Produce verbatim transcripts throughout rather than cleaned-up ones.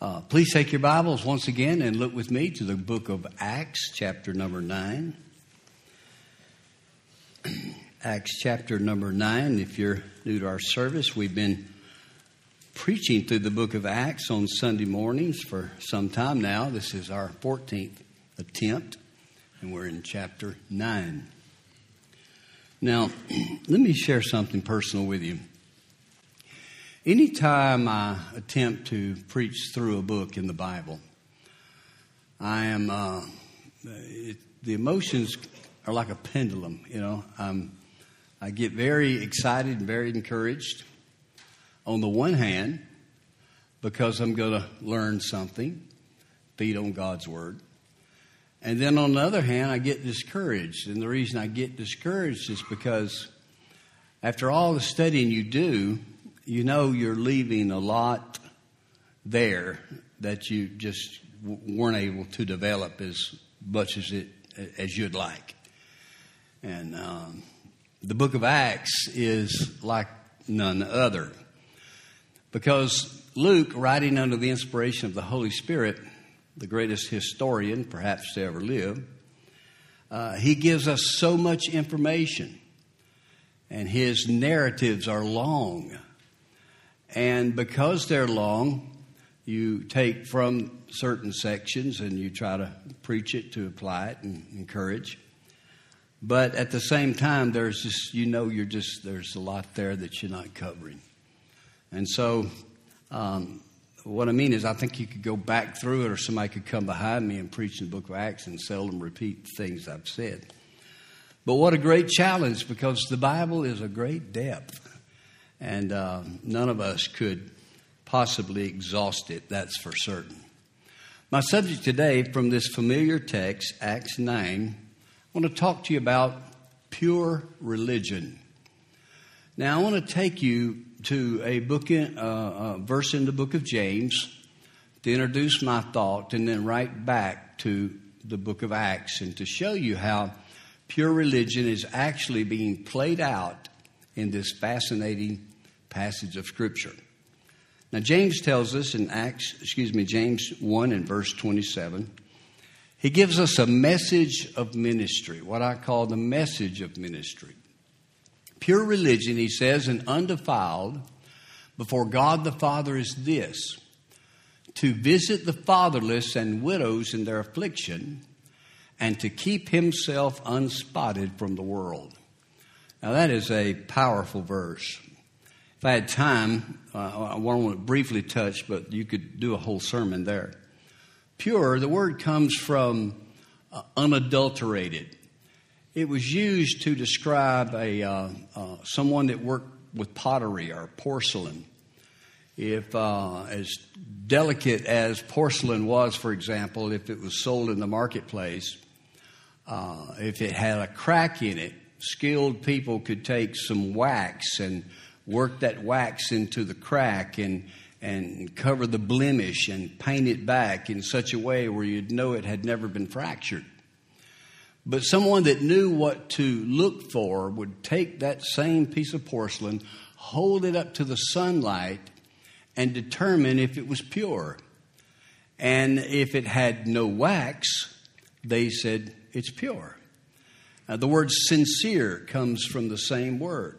Uh, please take your Bibles once again and look with me to the book of Acts, chapter number nine. Acts chapter number nine. If you're new to our service, we've been preaching through the book of Acts on Sunday mornings for some time now. This is our fourteenth attempt, and we're in chapter nine. Now, let me share something personal with you. Anytime I attempt to preach through a book in the Bible, I am, uh, it, the emotions are like a pendulum, you know. Um, I get very excited and very encouraged. On the one hand, because I'm going to learn something, feed on God's Word. And then on the other hand, I get discouraged. And the reason I get discouraged is because after all the studying you do, you know you're leaving a lot there that you just weren't able to develop as much as it as you'd like. And um, the book of Acts is like none other. Because Luke, writing under the inspiration of the Holy Spirit, the greatest historian perhaps to ever live, uh, he gives us so much information. And his narratives are long. And because they're long, you take from certain sections and you try to preach it to apply it and encourage. But at the same time, there's just, you know, you're just, there's a lot there that you're not covering. And so um, what I mean is I think you could go back through it, or somebody could come behind me and preach in the book of Acts and seldom repeat the things I've said. But what a great challenge, because the Bible is a great depth. And uh, none of us could possibly exhaust it, that's for certain. My subject today, from this familiar text, Acts nine, I want to talk to you about pure religion. Now, I want to take you to a book, in, uh, a verse in the book of James to introduce my thought, and then right back to the book of Acts, and to show you how pure religion is actually being played out in this fascinating passage of Scripture. Now, James tells us in Acts, excuse me, James one and verse twenty-seven, he gives us a message of ministry, what I call the message of ministry. Pure religion, he says, and undefiled before God the Father is this: to visit the fatherless and widows in their affliction, and to keep himself unspotted from the world. Now, that is a powerful verse. If I had time, uh, I want to briefly touch, but you could do a whole sermon there. Pure, the word comes from uh, unadulterated. It was used to describe a uh, uh, someone that worked with pottery or porcelain. If uh, as delicate as porcelain was, for example, if it was sold in the marketplace, uh, if it had a crack in it, skilled people could take some wax and work that wax into the crack and and cover the blemish and paint it back in such a way where you'd know it had never been fractured. But someone that knew what to look for would take that same piece of porcelain, hold it up to the sunlight, and determine if it was pure. And if it had no wax, they said it's pure. Now, the word sincere comes from the same word.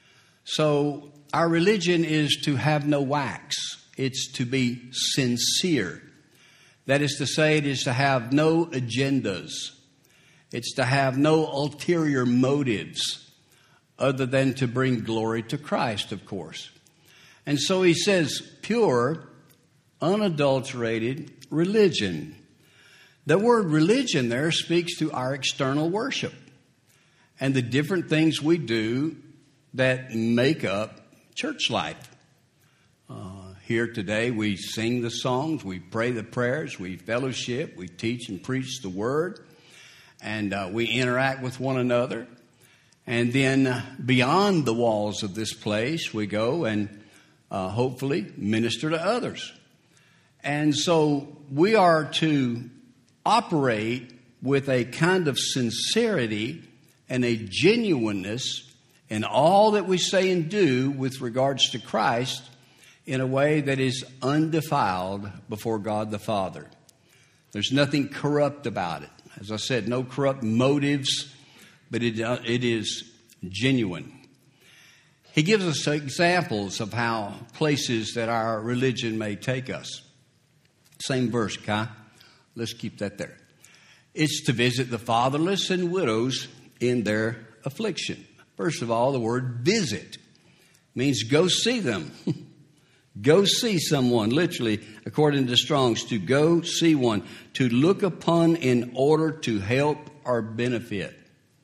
So our religion is to have no wax. It's to be sincere. That is to say, it is to have no agendas. It's to have no ulterior motives other than to bring glory to Christ, of course. And so he says pure, unadulterated religion. The word religion there speaks to our external worship and the different things we do that make up church life. Uh, here today we sing the songs, we pray the prayers, we fellowship, we teach and preach the word, and uh, we interact with one another. And then uh, beyond the walls of this place, we go and uh, hopefully minister to others. And so we are to operate with a kind of sincerity and a genuineness in all that we say and do with regards to Christ in a way that is undefiled before God the Father. There's nothing corrupt about it. As I said, no corrupt motives, but it, uh, it is genuine. He gives us examples of how places that our religion may take us. Same verse, Kai. Let's keep that there. It's to visit the fatherless and widows in their affliction. First of all, the word visit means go see them. Go see someone, literally, according to Strong's, to go see one, to look upon in order to help or benefit.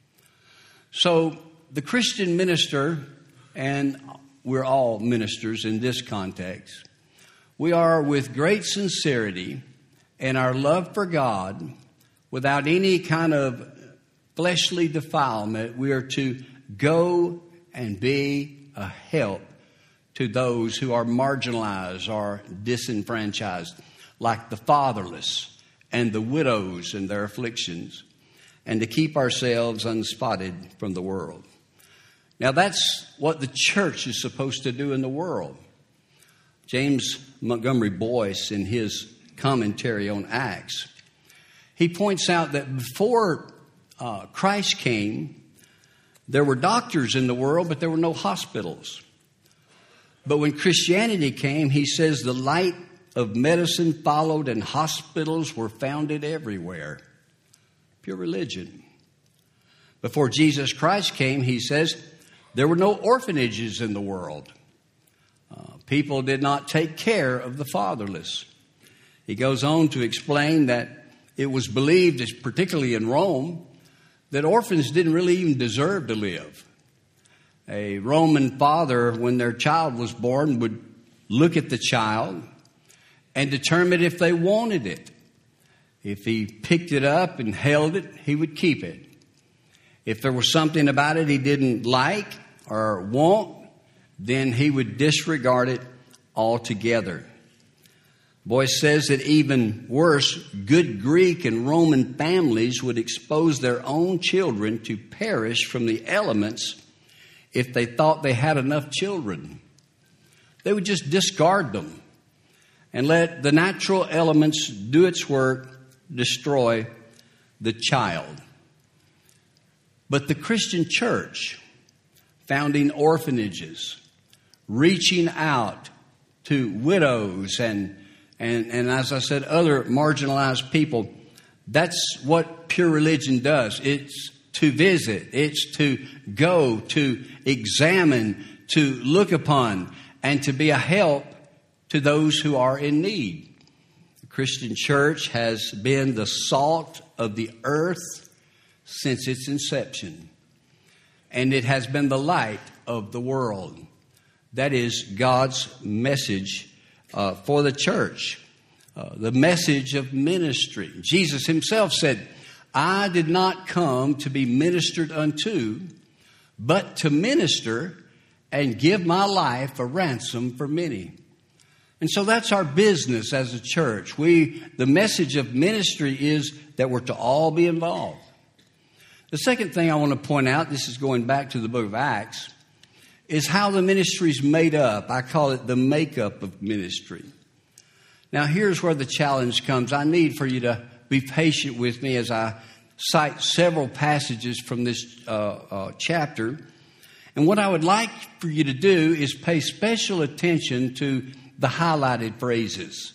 So the Christian minister, and we're all ministers in this context, we are with great sincerity and our love for God, without any kind of fleshly defilement, we are to go and be a help to those who are marginalized or disenfranchised, like the fatherless and the widows in their afflictions, and to keep ourselves unspotted from the world. Now, that's what the church is supposed to do in the world. James Montgomery Boyce, in his commentary on Acts, he points out that before uh, Christ came, there were doctors in the world, but there were no hospitals. But when Christianity came, he says the light of medicine followed and hospitals were founded everywhere. Pure religion. Before Jesus Christ came, he says, there were no orphanages in the world. Uh, people did not take care of the fatherless. He goes on to explain that it was believed, particularly in Rome, that orphans didn't really even deserve to live. A Roman father, when their child was born, would look at the child and determine if they wanted it. If he picked it up and held it, he would keep it. If there was something about it he didn't like or want, then he would disregard it altogether. Boyce says that even worse, good Greek and Roman families would expose their own children to perish from the elements if they thought they had enough children. They would just discard them and let the natural elements do its work, destroy the child. But the Christian church, founding orphanages, reaching out to widows and, and, and as I said, other marginalized people, that's what pure religion does. It's to visit, it's to go, to examine, to look upon, and to be a help to those who are in need. The Christian church has been the salt of the earth since its inception, and it has been the light of the world. That is God's message uh, for the church, uh, the message of ministry. Jesus himself said, I did not come to be ministered unto, but to minister and give my life a ransom for many. And so that's our business as a church. We, the message of ministry is that we're to all be involved. The second thing I want to point out, this is going back to the book of Acts, is how the ministry is made up. I call it the makeup of ministry. Now, here's where the challenge comes. I need for you to be patient with me as I cite several passages from this uh, uh, chapter. And what I would like for you to do is pay special attention to the highlighted phrases.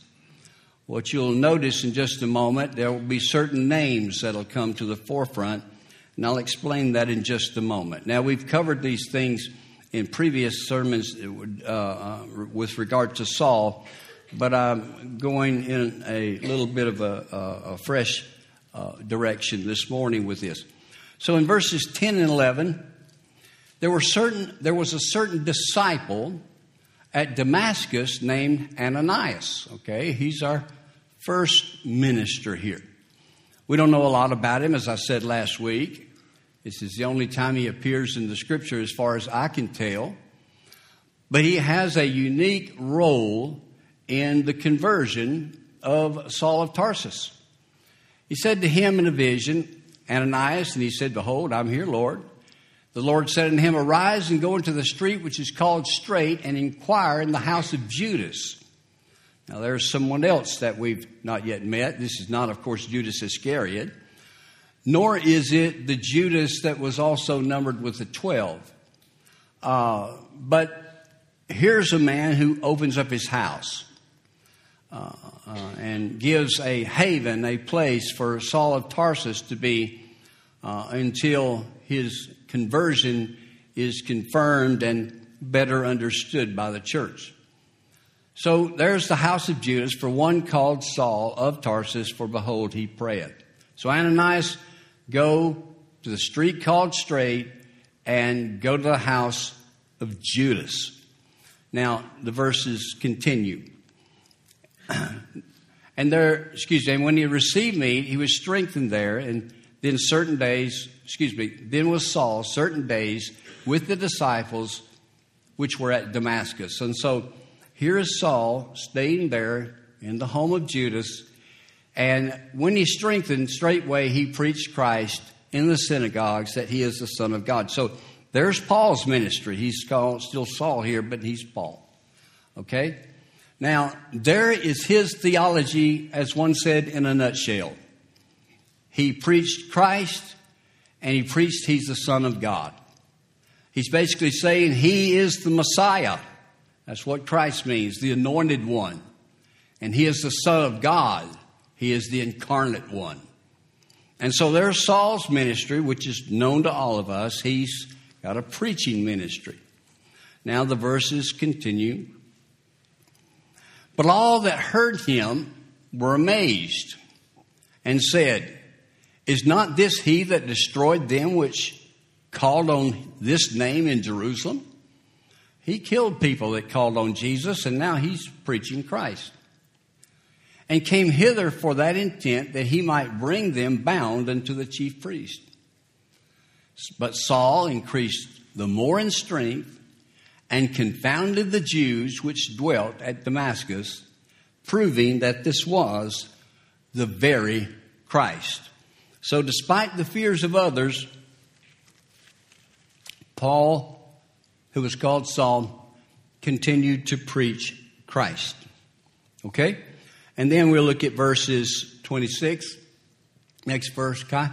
What you'll notice in just a moment, there will be certain names that will come to the forefront, and I'll explain that in just a moment. Now, we've covered these things in previous sermons uh, uh, with regard to Saul, but I'm going in a little bit of a, a, a fresh uh, direction this morning with this. So in verses ten and eleven, there were certain there was a certain disciple at Damascus named Ananias. Okay, he's our first minister here. We don't know a lot about him, as I said last week. This is the only time he appears in the Scripture as far as I can tell. But he has a unique role in the conversion of Saul of Tarsus. He said to him in a vision, Ananias, and he said, Behold, I'm here, Lord. The Lord said unto him, Arise and go into the street which is called Straight, and inquire in the house of Judas. Now there's someone else that we've not yet met. This is not, of course, Judas Iscariot, nor is it the Judas that was also numbered with the twelve. Uh, but here's a man who opens up his house uh, uh, and gives a haven, a place for Saul of Tarsus to be uh, until his conversion is confirmed and better understood by the church. So there's the house of Judas, for one called Saul of Tarsus, for behold, he prayeth. So Ananias, go to the street called Straight and go to the house of Judas. Now, the verses continue. And there, excuse me, and when he received meat, he was strengthened there, and then certain days, excuse me, then was Saul certain days with the disciples which were at Damascus. And so here is Saul staying there in the home of Judas. And when he strengthened, straightway he preached Christ in the synagogues, that he is the Son of God. So there's Paul's ministry. He's called still Saul here, but he's Paul. Okay? Now, there is his theology, as one said, in a nutshell. He preached Christ, and he preached he's the Son of God. He's basically saying he is the Messiah. That's what Christ means, the anointed one. And he is the Son of God. He is the incarnate one. And so there's Saul's ministry, which is known to all of us. He's got a preaching ministry. Now the verses continue. But all that heard him were amazed and said, Is not this he that destroyed them which called on this name in Jerusalem? He killed people that called on Jesus, and now he's preaching Christ. And came hither for that intent, that he might bring them bound unto the chief priest. But Saul increased the more in strength, and confounded the Jews which dwelt at Damascus, proving that this was the very Christ. So despite the fears of others, Paul, who was called Saul, continued to preach Christ. Okay? And then we'll look at verses twenty-six. Next verse, Kai.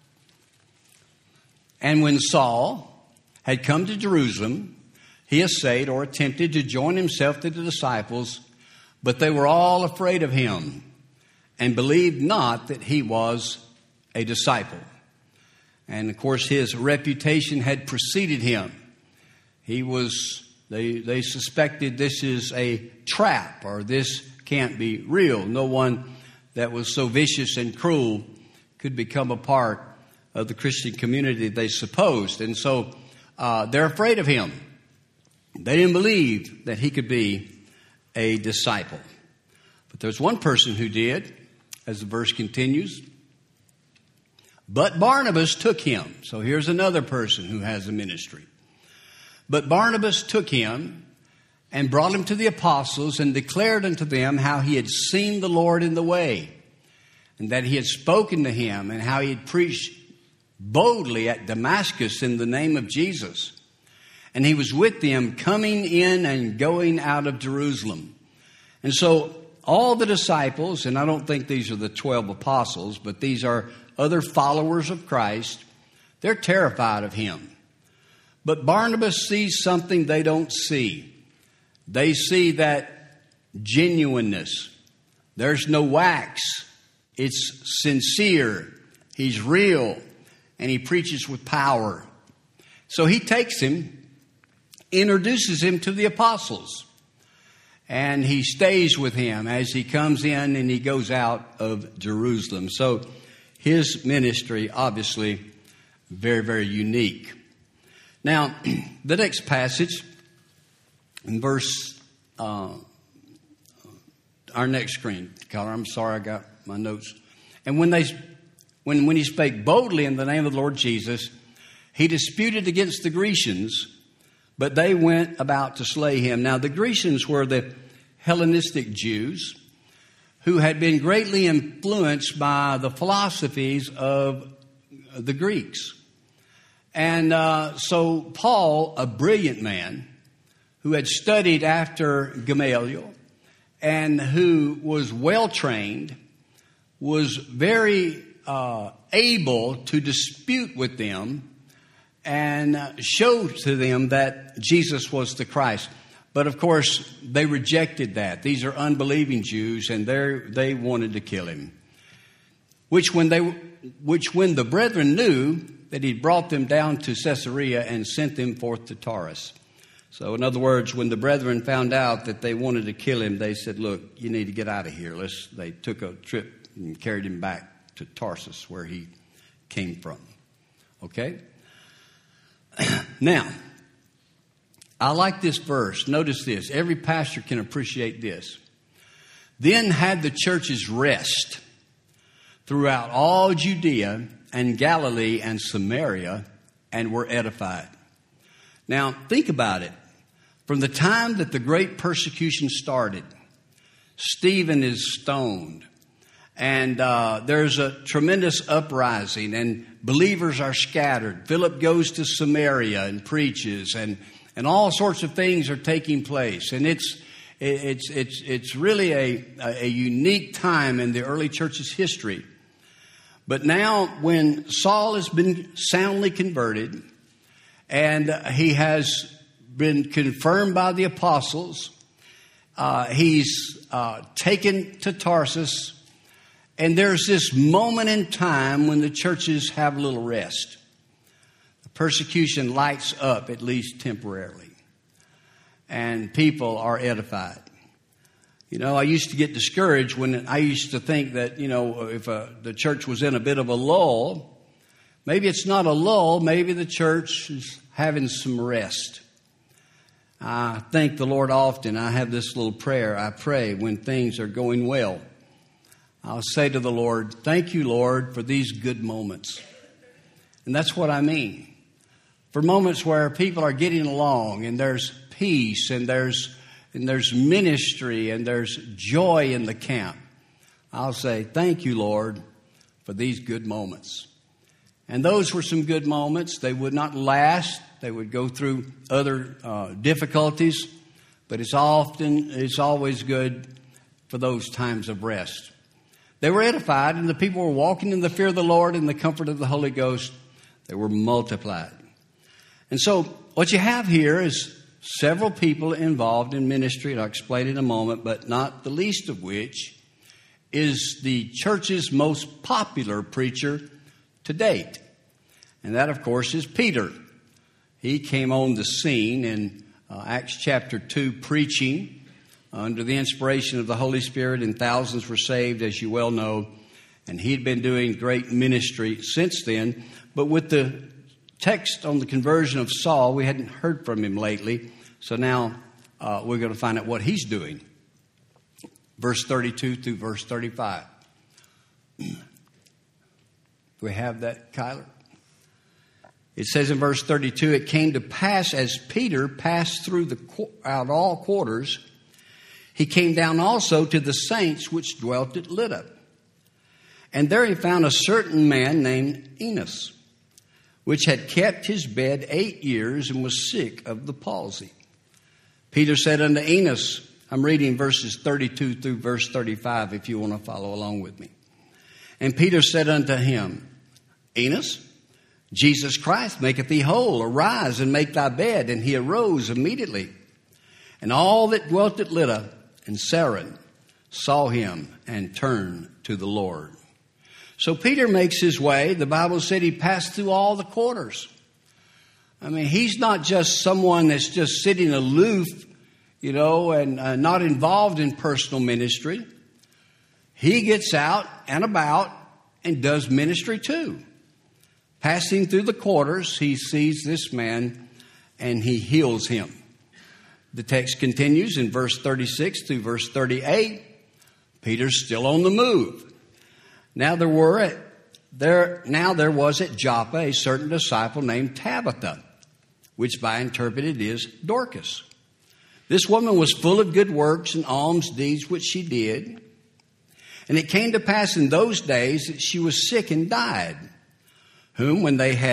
And when Saul had come to Jerusalem, he essayed or attempted to join himself to the disciples, but they were all afraid of him and believed not that he was a disciple. And of course, his reputation had preceded him. He was, they, they suspected this is a trap, or this can't be real. No one that was so vicious and cruel could become a part of the Christian community, they supposed. And so uh, they're afraid of him. They didn't believe that he could be a disciple. But there's one person who did, as the verse continues. But Barnabas took him. So here's another person who has a ministry. But Barnabas took him and brought him to the apostles and declared unto them how he had seen the Lord in the way, and that he had spoken to him, and how he had preached boldly at Damascus in the name of Jesus. And he was with them coming in and going out of Jerusalem. And so all the disciples, and I don't think these are the twelve apostles, but these are other followers of Christ, they're terrified of him. But Barnabas sees something they don't see. They see that genuineness. There's no wax. It's sincere. He's real. And he preaches with power. So he takes him, introduces him to the apostles. And he stays with him as he comes in and he goes out of Jerusalem. So his ministry, obviously, very, very unique. Now, the next passage, in verse, uh, our next screen, Color, I'm sorry, I got my notes. And when they, when, when he spake boldly in the name of the Lord Jesus, he disputed against the Grecians, but they went about to slay him. Now, the Grecians were the Hellenistic Jews who had been greatly influenced by the philosophies of the Greeks. And uh, so Paul, a brilliant man who had studied after Gamaliel and who was well trained, was very uh, able to dispute with them and uh, show to them that Jesus was the Christ. But of course, they rejected that. These are unbelieving Jews, and they they wanted to kill him. Which when they, which when the brethren knew that he'd brought them down to Caesarea and sent them forth to Tarsus. So in other words, when the brethren found out that they wanted to kill him, they said, "Look, you need to get out of here." Let's. They took a trip and carried him back to Tarsus, where he came from. Okay. Now, I like this verse. Notice this. Every pastor can appreciate this. Then had the churches rest throughout all Judea and Galilee and Samaria, and were edified. Now, think about it. From the time that the great persecution started, Stephen is stoned, and uh, there's a tremendous uprising, and believers are scattered. Philip goes to Samaria and preaches, and, and all sorts of things are taking place. And it's it's it's it's really a, a unique time in the early church's history. But now, when Saul has been soundly converted, and he has been confirmed by the apostles, uh, he's uh, taken to Tarsus. And there's this moment in time when the churches have a little rest. The persecution lights up, at least temporarily. And people are edified. You know, I used to get discouraged when I used to think that, you know, if uh, the church was in a bit of a lull, maybe it's not a lull, maybe the church is having some rest. I thank the Lord often. I have this little prayer I pray when things are going well. I'll say to the Lord, "Thank you, Lord, for these good moments." And that's what I mean. For moments where people are getting along and there's peace and there's and there's ministry and there's joy in the camp. I'll say, "Thank you, Lord, for these good moments." And those were some good moments. They would not last. They would go through other uh, difficulties. But it's often, it's always good for those times of rest. They were edified, and the people were walking in the fear of the Lord and the comfort of the Holy Ghost. They were multiplied. And so what you have here is several people involved in ministry, and I'll explain in a moment, but not the least of which is the church's most popular preacher to date. And that, of course, is Peter. He came on the scene in uh, Acts chapter two, preaching under the inspiration of the Holy Spirit, and thousands were saved, as you well know. And he'd been doing great ministry since then. But with the text on the conversion of Saul, we hadn't heard from him lately. So now uh, we're going to find out what he's doing. Verse thirty-two through verse thirty-five. Do we have that, Kyler? It says in verse thirty-two, "It came to pass as Peter passed through the out all quarters, he came down also to the saints which dwelt at Lydda. And there he found a certain man named Enos, which had kept his bed eight years and was sick of the palsy. Peter said unto Enos," I'm reading verses thirty-two through verse thirty-five if you want to follow along with me. "And Peter said unto him, Enos, Jesus Christ maketh thee whole. Arise and make thy bed. And he arose immediately. And all that dwelt at Lydda and Saron saw him and turned to the Lord." So Peter makes his way. The Bible said he passed through all the quarters. I mean, he's not just someone that's just sitting aloof, you know, and uh, not involved in personal ministry. He gets out and about and does ministry too. Passing through the quarters, he sees this man and he heals him. The text continues in verse thirty-six through verse thirty-eight. Peter's still on the move. Now there were at, there now there was at Joppa a certain disciple named Tabitha, which by interpreted is Dorcas. This woman was full of good works and alms deeds which she did. And it came to pass in those days that she was sick and died, whom when they had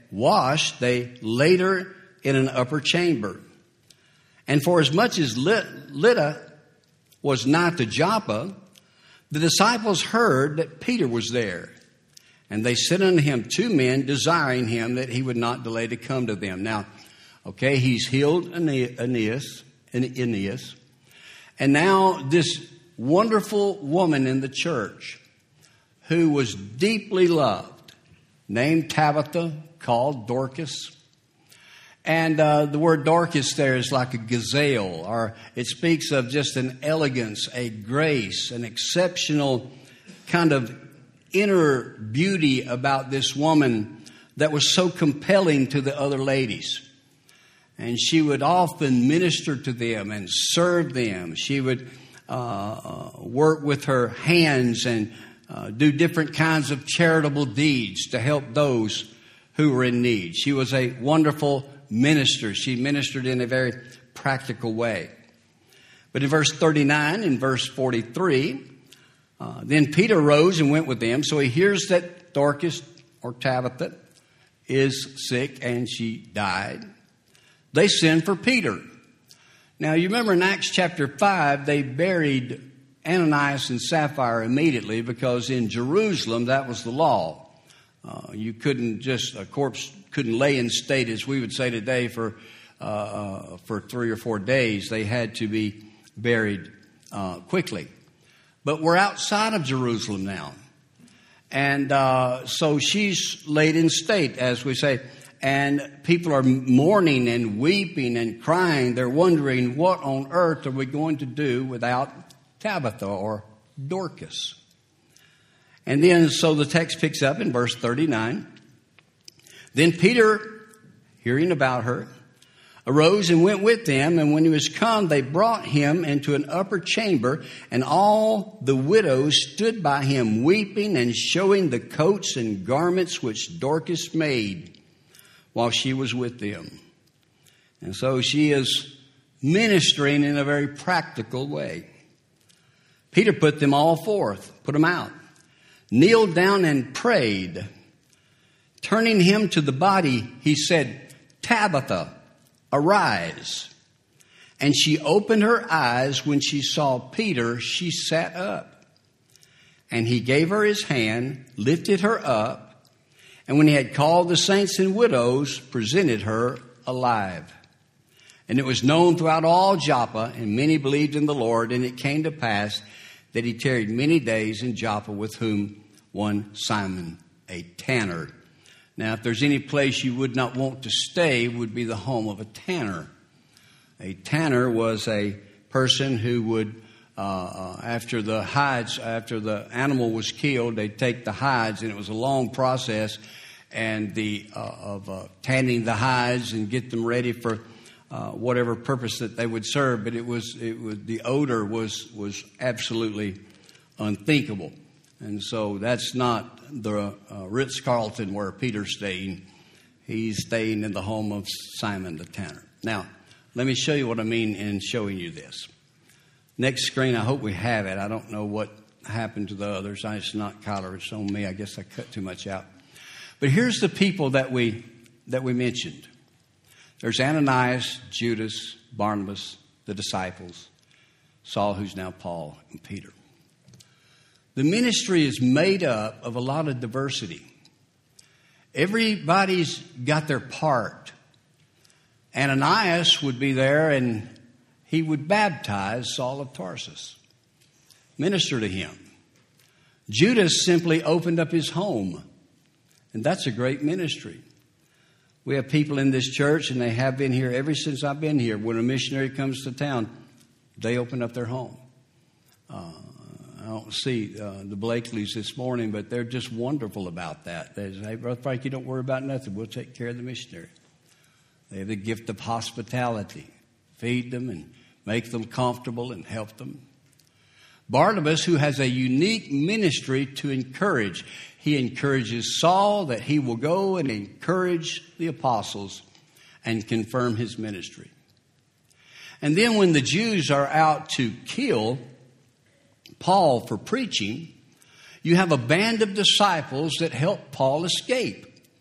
washed, they laid her in an upper chamber. And for as much as Lydda was nigh to Joppa, the disciples heard that Peter was there. And they sent unto him two men, desiring him that he would not delay to come to them. Now, okay, he's healed Aeneas, Aeneas. And now this wonderful woman in the church who was deeply loved, named Tabitha, called Dorcas. And uh, the word Dorcas there is like a gazelle, or it speaks of just an elegance, a grace, an exceptional kind of inner beauty about this woman that was so compelling to the other ladies. And she would often minister to them and serve them. She would uh, work with her hands and uh, do different kinds of charitable deeds to help those who were in need. She was a wonderful minister. She ministered in a very practical way. But in verse thirty-nine, in verse forty-three, uh, then Peter rose and went with them. So he hears that Dorcas, or Tabitha, is sick and she died. They send for Peter. Now, you remember in Acts chapter five, they buried Ananias and Sapphira immediately because in Jerusalem, that was the law. Uh, you couldn't just, a corpse couldn't lay in state, as we would say today, for uh, for three or four days. They had to be buried uh, quickly. But we're outside of Jerusalem now. And uh, so she's laid in state, as we say. And people are mourning and weeping and crying. They're wondering, what on earth are we going to do without Tabitha or Dorcas? And then, so the text picks up in verse thirty-nine. Then Peter, hearing about her, arose and went with them. And when he was come, they brought him into an upper chamber. And all the widows stood by him, weeping and showing the coats and garments which Dorcas made while she was with them. And so she is ministering in a very practical way. Peter put them all forth, put them out, kneeled down and prayed. Turning him to the body, he said, Tabitha, arise. And she opened her eyes. When she saw Peter, she sat up. And he gave her his hand, lifted her up, and when he had called the saints and widows, presented her alive. And it was known throughout all Joppa, and many believed in the Lord. And it came to pass that he tarried many days in Joppa, with whom one Simon, a tanner. Now, if there's any place you would not want to stay, it would be the home of a tanner. A tanner was a person who would, uh, uh, after the hides, after the animal was killed, they'd take the hides, and it was a long process, and the uh, of uh, tanning the hides and get them ready for uh, whatever purpose that they would serve. But it was, it was the odor was was absolutely unthinkable. And so that's not the uh, Ritz-Carlton where Peter's staying. He's staying in the home of Simon the tanner. Now, let me show you what I mean in showing you this. Next screen, I hope we have it. I don't know what happened to the others. I, it's not Kyler, it's on me. I guess I cut too much out. But here's the people that we that we mentioned. There's Ananias, Judas, Barnabas, the disciples, Saul, who's now Paul, and Peter. The ministry is made up of a lot of diversity. Everybody's got their part. Ananias would be there and he would baptize Saul of Tarsus, minister to him. Judas simply opened up his home, and that's a great ministry. We have people in this church, and they have been here ever since I've been here. When a missionary comes to town, they open up their home. Uh, I don't see uh, the Blakeleys this morning, but they're just wonderful about that. They say, hey, Brother Frankie, don't worry about nothing. We'll take care of the missionary. They have the gift of hospitality. Feed them and make them comfortable and help them. Barnabas, who has a unique ministry to encourage. He encourages Saul that he will go and encourage the apostles and confirm his ministry. And then when the Jews are out to kill Paul for preaching, you have a band of disciples that help Paul escape.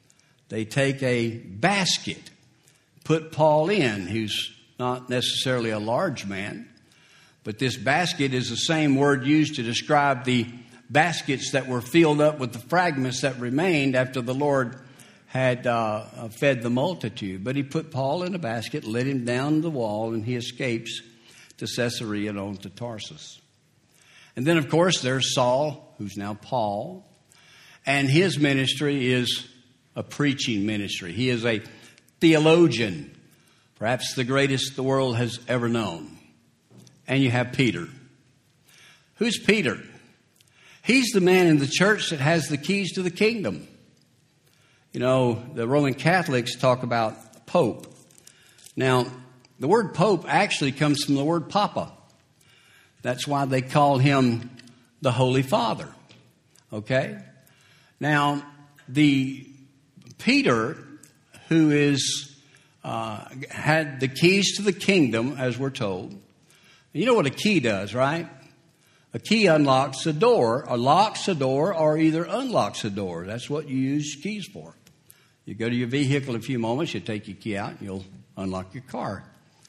they take a basket, put Paul in, who's not necessarily a large man, but this basket is the same word used to describe the baskets that were filled up with the fragments that remained after the Lord had uh, fed the multitude. But he put Paul in a basket, let him down the wall, and he escapes to Caesarea and on to Tarsus. And then, of course, there's Saul, who's now Paul, and his ministry is a preaching ministry. He is a theologian, perhaps the greatest the world has ever known. And you have Peter. Who's Peter? He's the man in the church that has the keys to the kingdom. You know, the Roman Catholics talk about Pope. Now, the word Pope actually comes from the word Papa. That's why they call him the Holy Father. Okay? Now, the Peter, who is uh, had the keys to the kingdom, as we're told. You know what a key does, right? A key unlocks a door, or locks a door, or either unlocks a door. That's what you use keys for. You go to your vehicle in a few moments, you take your key out, and you'll unlock your car.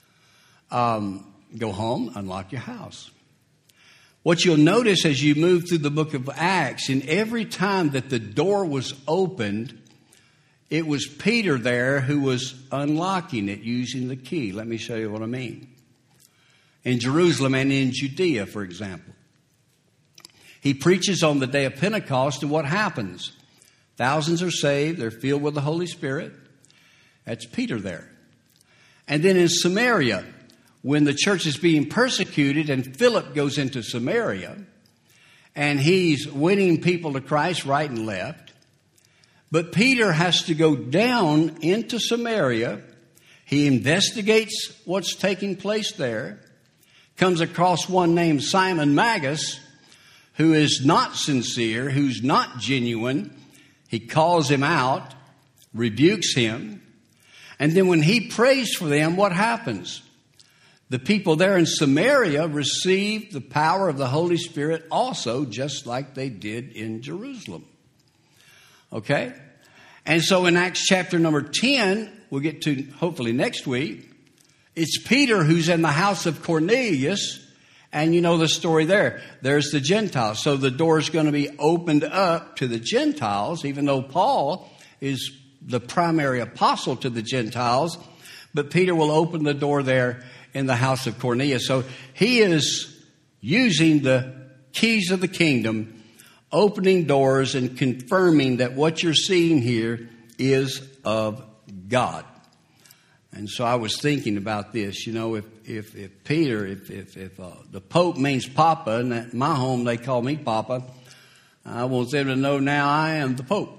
Um, go home, unlock your house. What you'll notice as you move through the book of Acts, in every time that the door was opened, it was Peter there who was unlocking it using the key. Let me show you what I mean. In Jerusalem and in Judea, for example. He preaches on the day of Pentecost, and what happens? Thousands are saved. They're filled with the Holy Spirit. That's Peter there. And then in Samaria, when the church is being persecuted and Philip goes into Samaria and he's winning people to Christ right and left. But Peter has to go down into Samaria. He investigates what's taking place there. Comes across one named Simon Magus, who is not sincere, who's not genuine. He calls him out, rebukes him. And then when he prays for them, what happens? The people there in Samaria receive the power of the Holy Spirit also, just like they did in Jerusalem. Okay? And so in Acts chapter number ten, we'll get to hopefully next week, it's Peter who's in the house of Cornelius. And you know the story there. There's the Gentiles. So the door's going to be opened up to the Gentiles, even though Paul is the primary apostle to the Gentiles. But Peter will open the door there in the house of Cornelius. So he is using the keys of the kingdom, opening doors and confirming that what you're seeing here is of God. And so I was thinking about this, you know, if if, if Peter, if if, if uh, the Pope means Papa, and at my home they call me Papa, I want them to know now I am the Pope.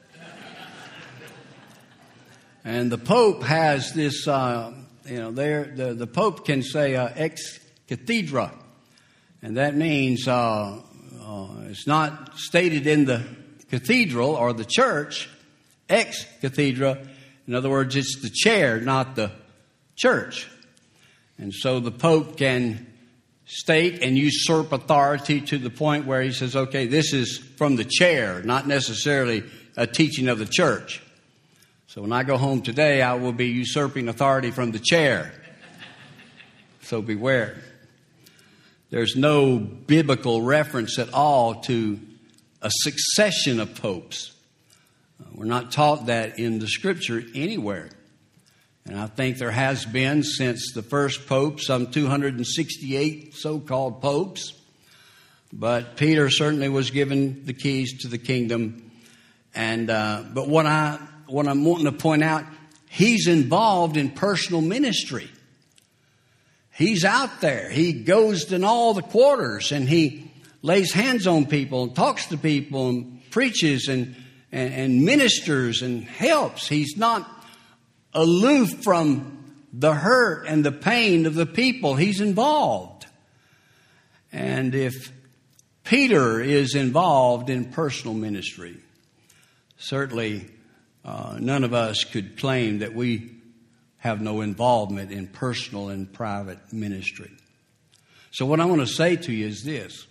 And the Pope has this, uh, you know, there the, the Pope can say uh, ex cathedra, and that means uh, uh, it's not stated in the cathedral or the church, ex cathedra. In other words, it's the chair, not the church. And so the Pope can state and usurp authority to the point where he says, okay, this is from the chair, not necessarily a teaching of the church. So when I go home today, I will be usurping authority from the chair. So beware. There's no biblical reference at all to a succession of popes. We're not taught that in the Scripture anywhere. And I think there has been since the first pope, some two hundred sixty-eight so-called popes. But Peter certainly was given the keys to the kingdom. And uh, but what I what I'm wanting to point out, he's involved in personal ministry. He's out there. He goes in all the quarters and he lays hands on people and talks to people and preaches and And, and ministers and helps. He's not aloof from the hurt and the pain of the people. He's involved. And if Peter is involved in personal ministry, certainly uh, none of us could claim that we have no involvement in personal and private ministry. So what I want to say to you is this.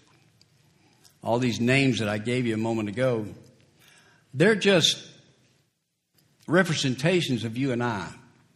All these names that I gave you a moment ago, they're just representations of you and I.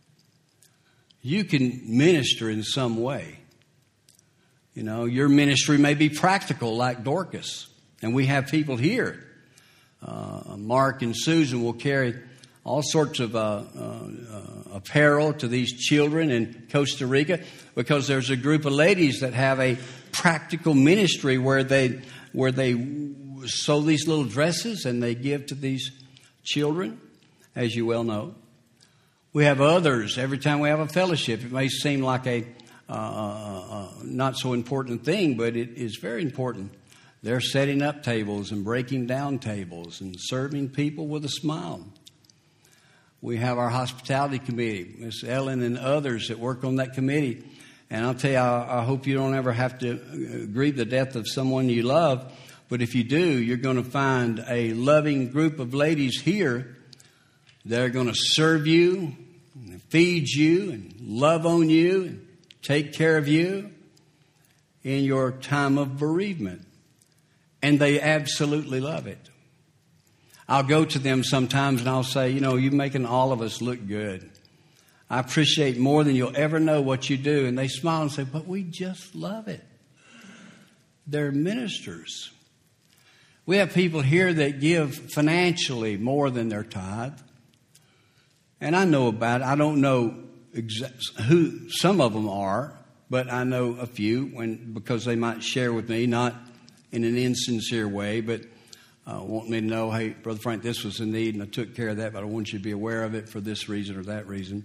You can minister in some way. You know, your ministry may be practical like Dorcas. And we have people here. Uh, Mark and Susan will carry all sorts of uh, uh, apparel to these children in Costa Rica because there's a group of ladies that have a practical ministry where they where they sew these little dresses and they give to these children, as you well know. We have others. Every time we have a fellowship, it may seem like a uh, uh, not so important thing, but it is very important. They're setting up tables and breaking down tables and serving people with a smile. We have our hospitality committee, Miss Ellen and others that work on that committee. And I'll tell you, I, I hope you don't ever have to grieve the death of someone you love. But if you do, you're going to find a loving group of ladies here that are going to serve you, and feed you, and love on you, and take care of you in your time of bereavement. And they absolutely love it. I'll go to them sometimes and I'll say, you know, you're making all of us look good. I appreciate more than you'll ever know what you do. And they smile and say, but we just love it. They're ministers. We have people here that give financially more than their tithe. And I know about it. I don't know exa- who some of them are, but I know a few when because they might share with me, not in an insincere way, but uh, want me to know, hey, Brother Frank, this was a need, and I took care of that, but I want you to be aware of it for this reason or that reason.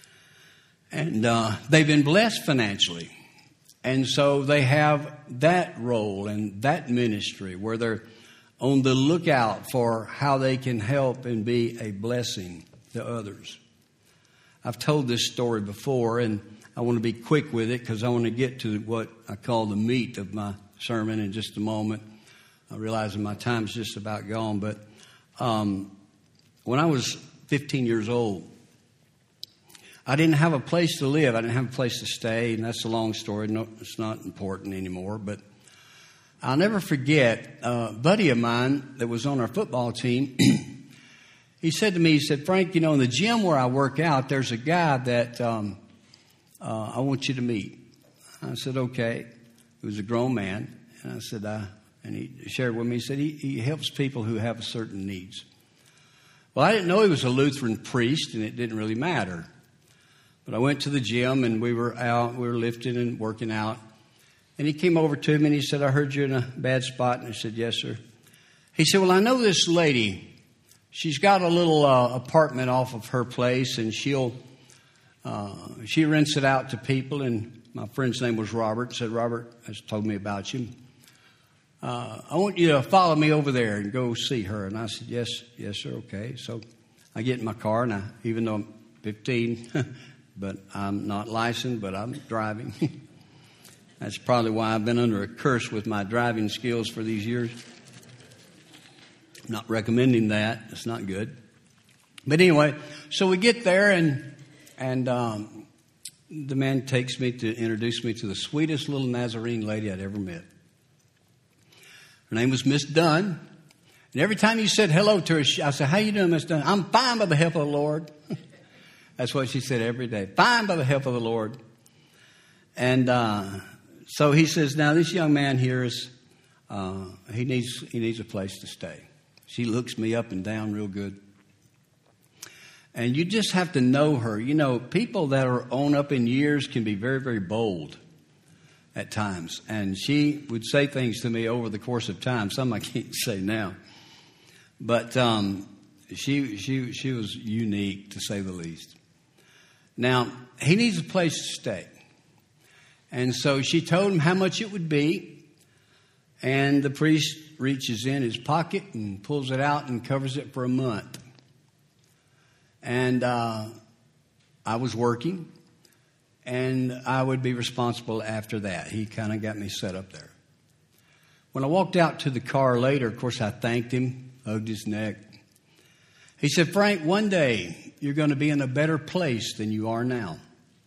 And uh, they've been blessed financially. And so they have that role and that ministry where they're on the lookout for how they can help and be a blessing to others. I've told this story before, and I want to be quick with it because I want to get to what I call the meat of my sermon in just a moment. I realize my time's just about gone, but um, when I was fifteen years old, I didn't have a place to live. I didn't have a place to stay, and that's a long story. No, it's not important anymore, but I'll never forget a buddy of mine that was on our football team. He said to me, he said, Frank, you know, in the gym where I work out, there's a guy that um, uh, I want you to meet. I said, okay. He was a grown man. And I said, uh, and he shared with me, he said, he, he helps people who have certain needs. Well, I didn't know he was a Lutheran priest, and it didn't really matter. But I went to the gym, and we were out, we were lifting and working out. And he came over to me, and he said, I heard you're in a bad spot. And I said, yes, sir. He said, well, I know this lady. She's got a little uh, apartment off of her place, and she'll uh, she rents it out to people, and my friend's name was Robert. Said, Robert has told me about you. Uh, I want you to follow me over there and go see her. And I said, yes, yes, sir, okay. So I get in my car, and I, even though I'm fifteen, but I'm not licensed, but I'm driving. That's probably why I've been under a curse with my driving skills for these years. I'm not recommending that. It's not good. But anyway, so we get there, and and um, the man takes me to introduce me to the sweetest little Nazarene lady I'd ever met. Her name was Miss Dunn. And every time you said hello to her, I said, how you doing, Miss Dunn? I'm fine by the help of the Lord. That's what she said every day. Fine by the help of the Lord. And uh, so he says, now this young man here is, uh, he needs he needs a place to stay. She looks me up and down real good. And you just have to know her. You know, people that are on up in years can be very, very bold at times. And she would say things to me over the course of time. Some I can't say now. But um, she she she was unique, to say the least. Now, he needs a place to stay. And so she told him how much it would be. And the priest reaches in his pocket and pulls it out and covers it for a month. And uh, I was working, and I would be responsible after that. He kind of got me set up there. When I walked out to the car later, of course, I thanked him, hugged his neck. He said, Frank, one day you're going to be in a better place than you are now.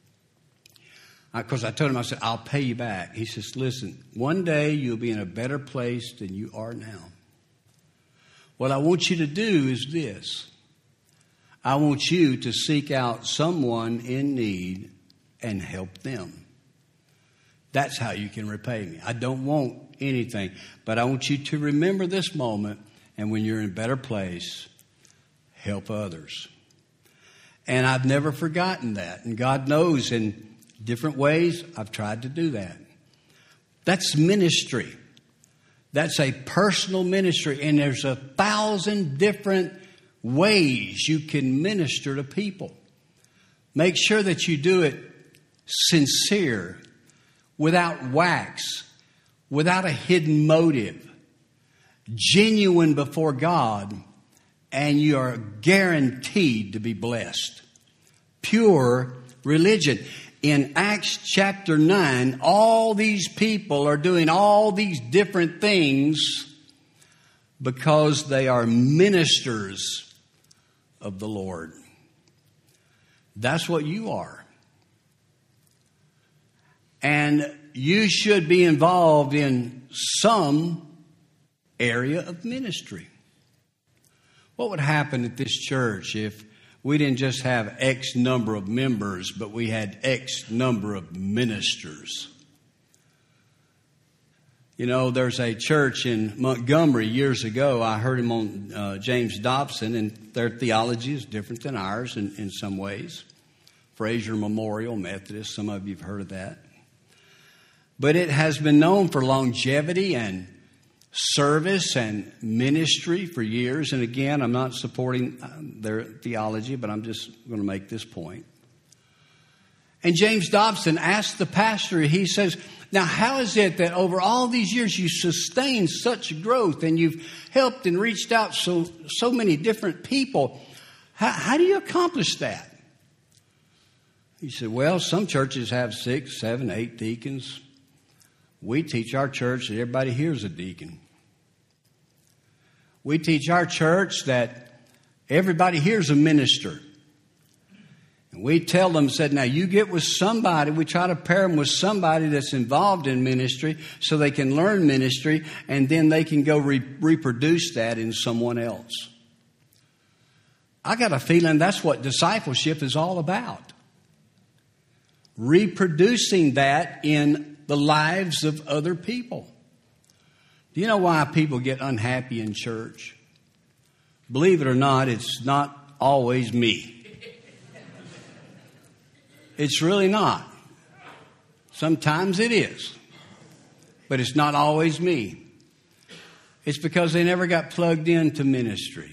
Of course, I told him, I said, I'll pay you back. He says, listen, one day you'll be in a better place than you are now. What I want you to do is this. I want you to seek out someone in need and help them. That's how you can repay me. I don't want anything, but I want you to remember this moment, and when you're in a better place, help others. And I've never forgotten that. And God knows in different ways I've tried to do that. That's ministry. That's a personal ministry. And there's a thousand different ways you can minister to people. Make sure that you do it sincere, without wax, without a hidden motive, genuine before God, and you are guaranteed to be blessed. Pure religion. In Acts chapter nine, all these people are doing all these different things because they are ministers of the Lord. That's what you are. And you should be involved in some area of ministry. What would happen at this church if we didn't just have X number of members, but we had X number of ministers? You know, there's a church in Montgomery years ago. I heard him on uh, James Dobson, and their theology is different than ours in, in some ways. Fraser Memorial Methodist, some of you have heard of that. But it has been known for longevity and service and ministry for years. And again, I'm not supporting their theology, but I'm just going to make this point. And James Dobson asked the pastor, he says, now how is it that over all these years you sustained such growth and you've helped and reached out so so many different people? How, how do you accomplish that? He said, well, some churches have six, seven, eight deacons. We teach our church that everybody here is a deacon. We teach our church that everybody here is a minister. And we tell them, said, now you get with somebody. We try to pair them with somebody that's involved in ministry so they can learn ministry, and then they can go re- reproduce that in someone else. I got a feeling that's what discipleship is all about. Reproducing that in the lives of other people. Do you know why people get unhappy in church? Believe it or not, it's not always me. It's really not. Sometimes it is. But it's not always me. It's because they never got plugged into ministry.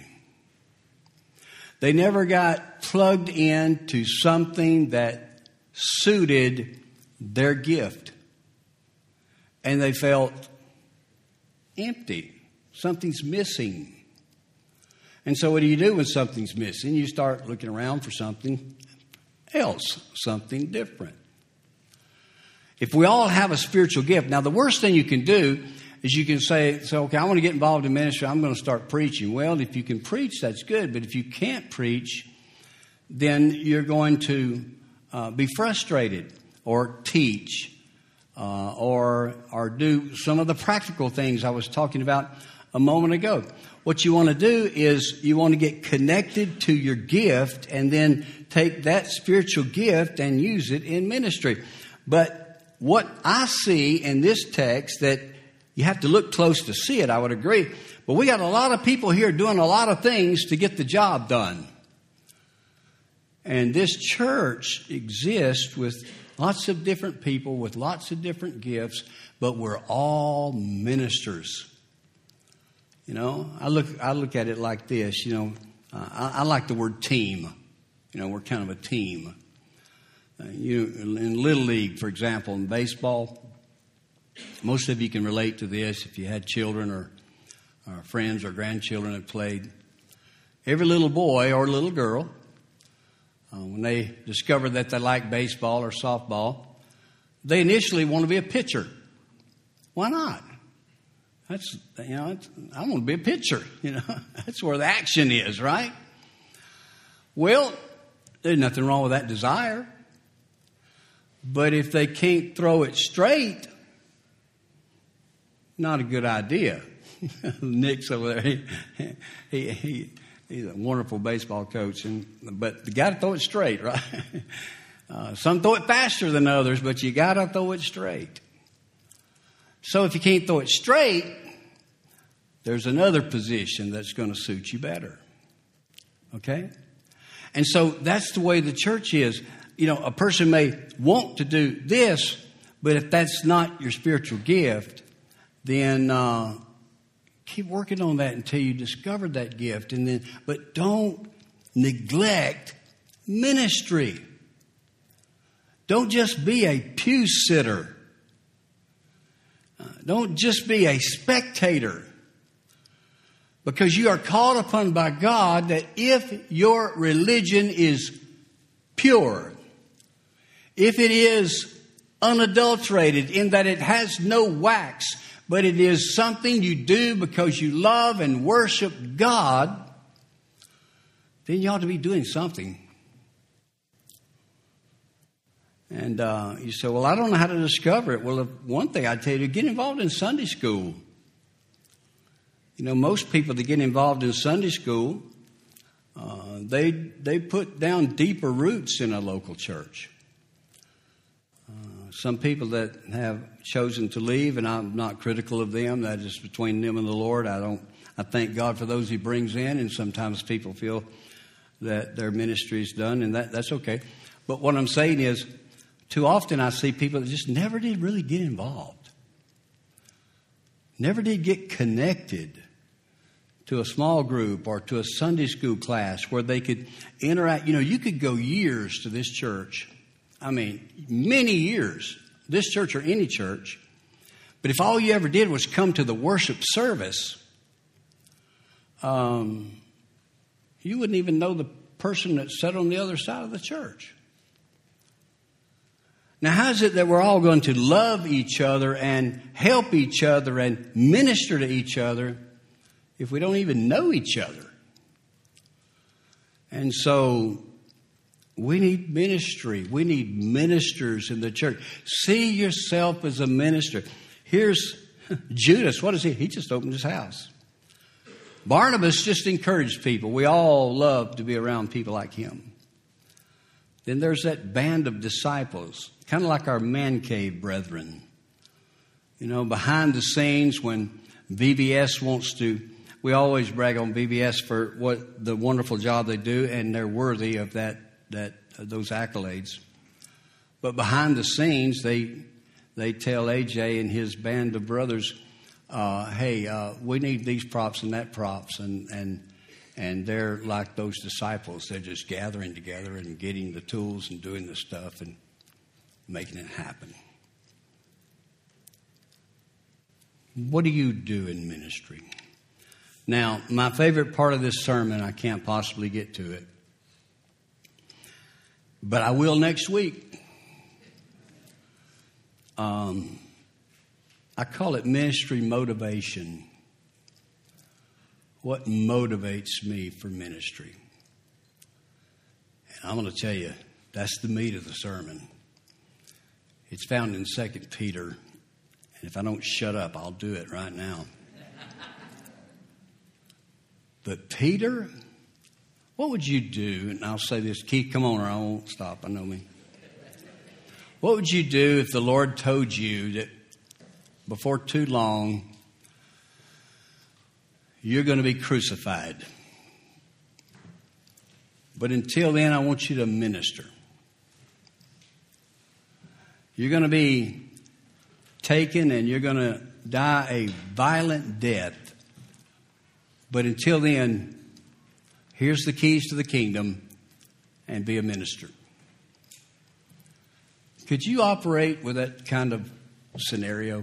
They never got plugged into something that suited their gift. And they felt empty. Something's missing. And so what do you do when something's missing? You start looking around for something else, something different. If we all have a spiritual gift, now the worst thing you can do is you can say, so, okay, I want to get involved in ministry. I'm going to start preaching. Well, if you can preach, that's good. But if you can't preach, then you're going to uh, be frustrated or teach. Uh, or or do some of the practical things I was talking about a moment ago. What you want to do is you want to get connected to your gift and then take that spiritual gift and use it in ministry. But what I see in this text, that you have to look close to see it, I would agree. But we got a lot of people here doing a lot of things to get the job done. And this church exists with lots of different people with lots of different gifts, but we're all ministers. You know, I look I look at it like this. You know, uh, I, I like the word team. You know, we're kind of a team. Uh, you in Little League, for example, in baseball, most of you can relate to this if you had children or, or friends or grandchildren that played. Every little boy or little girl, Uh, when they discover that they like baseball or softball, they initially want to be a pitcher. Why not? That's, you know, it's, I want to be a pitcher. You know, that's where the action is, right? Well, there's nothing wrong with that desire. But if they can't throw it straight, not a good idea. Nick's over there. He, he, he He's a wonderful baseball coach, and but you got to throw it straight, right? Uh, some throw it faster than others, but you got to throw it straight. So if you can't throw it straight, there's another position that's going to suit you better. Okay? And so that's the way the church is. You know, a person may want to do this, but if that's not your spiritual gift, then uh, keep working on that until you discover that gift. And then, but don't neglect ministry. Don't just be a pew sitter. Uh, don't just be a spectator. Because you are called upon by God that if your religion is pure, if it is unadulterated in that it has no wax, but it is something you do because you love and worship God, then you ought to be doing something. And uh, you say, well, I don't know how to discover it. Well, one thing I'd tell you, get involved in Sunday school. You know, most people that get involved in Sunday school, uh, they they put down deeper roots in a local church. Uh, some people that have chosen to leave, and I'm not critical of them. That is between them and the Lord. I don't. I thank God for those He brings in, and sometimes people feel that their ministry is done, and that that's okay. But what I'm saying is, too often I see people that just never did really get involved. Never did get connected to a small group or to a Sunday school class where they could interact. You know, you could go years to this church. I mean, many years, this church or any church. But if all you ever did was come to the worship service, um, you wouldn't even know the person that sat on the other side of the church. Now, how is it that we're all going to love each other and help each other and minister to each other if we don't even know each other? And so we need ministry. We need ministers in the church. See yourself as a minister. Here's Judas. What is he? He just opened his house. Barnabas just encouraged people. We all love to be around people like him. Then there's that band of disciples, kind of like our man cave brethren. You know, behind the scenes when V B S wants to, we always brag on V B S for what the wonderful job they do, and they're worthy of that that uh, those accolades. But behind the scenes, they they tell A J and his band of brothers, uh, "Hey, uh, we need these props and that props," and and. And they're like those disciples. They're just gathering together and getting the tools and doing the stuff and making it happen. What do you do in ministry? Now, my favorite part of this sermon, I can't possibly get to it. But I will next week. Um, I call it ministry motivation. What motivates me for ministry? And I'm going to tell you, that's the meat of the sermon. It's found in Second Peter. And if I don't shut up, I'll do it right now. But Peter, what would you do? And I'll say this, Keith, come on or I won't stop. I know me. What would you do if the Lord told you that before too long, you're going to be crucified? But until then, I want you to minister. You're going to be taken and you're going to die a violent death. But until then, here's the keys to the kingdom and be a minister. Could you operate with that kind of scenario?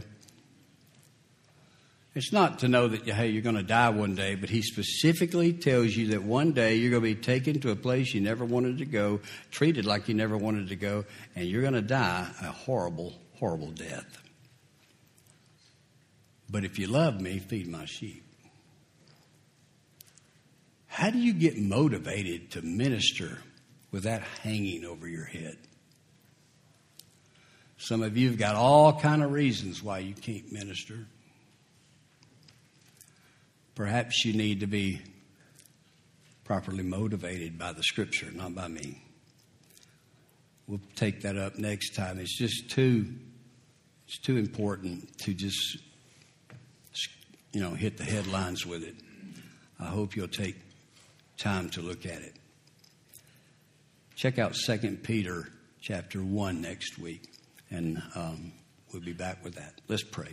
It's not to know that, hey, you're going to die one day, but he specifically tells you that one day you're going to be taken to a place you never wanted to go, treated like you never wanted to go, and you're going to die a horrible, horrible death. But if you love me, feed my sheep. How do you get motivated to minister with that hanging over your head? Some of you have got all kind of reasons why you can't minister. Perhaps you need to be properly motivated by the Scripture, not by me. We'll take that up next time. It's just too, it's too important to just, you know, hit the headlines with it. I hope you'll take time to look at it. Check out Second Peter chapter one next week, and um, we'll be back with that. Let's pray.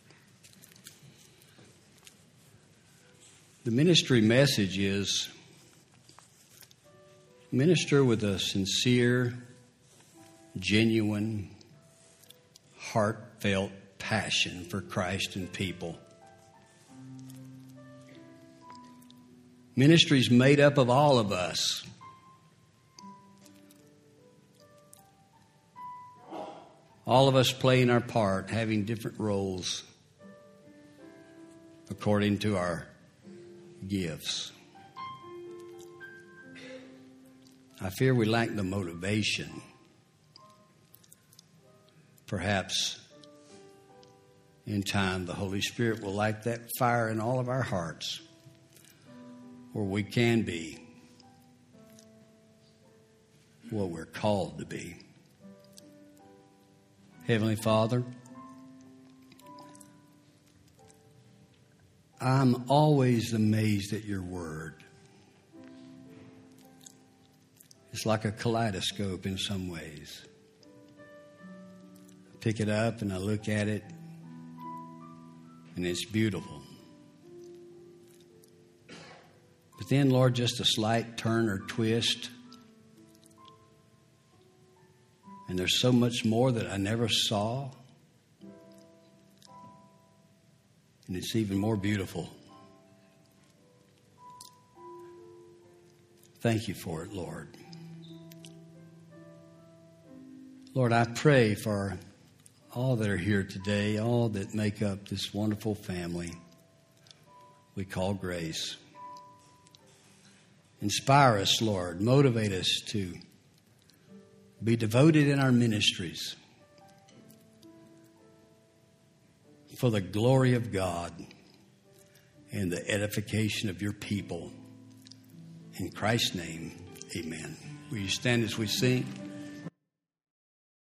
The ministry message is minister with a sincere, genuine, heartfelt passion for Christ and people. Ministry is made up of all of us. All of us playing our part, having different roles according to our gifts. I fear we lack the motivation. Perhaps in time the Holy Spirit will light that fire in all of our hearts where we can be what we're called to be. Heavenly Father, I'm always amazed at your word. It's like a kaleidoscope in some ways. I pick it up and I look at it, and it's beautiful. But then, Lord, just a slight turn or twist, and there's so much more that I never saw. And it's even more beautiful. Thank you for it, Lord. Lord, I pray for all that are here today, all that make up this wonderful family we call Grace. Inspire us, Lord. Motivate us to be devoted in our ministries for the glory of God and the edification of your people. In Christ's name, amen. Will you stand as we sing?